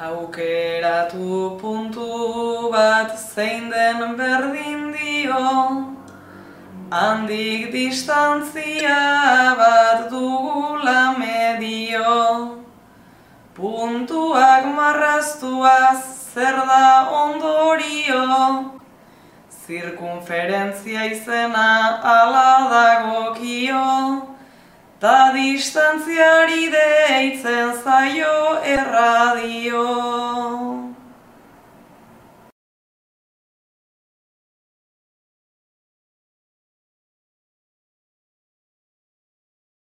Aukeratu puntu bat zein den berdin dio, handik distantzia bat dugula medio. Puntuak marraztuaz zer da ondorio, zirkunferentzia izena ala dagokio, ta distantziari deitzen zaio erradio.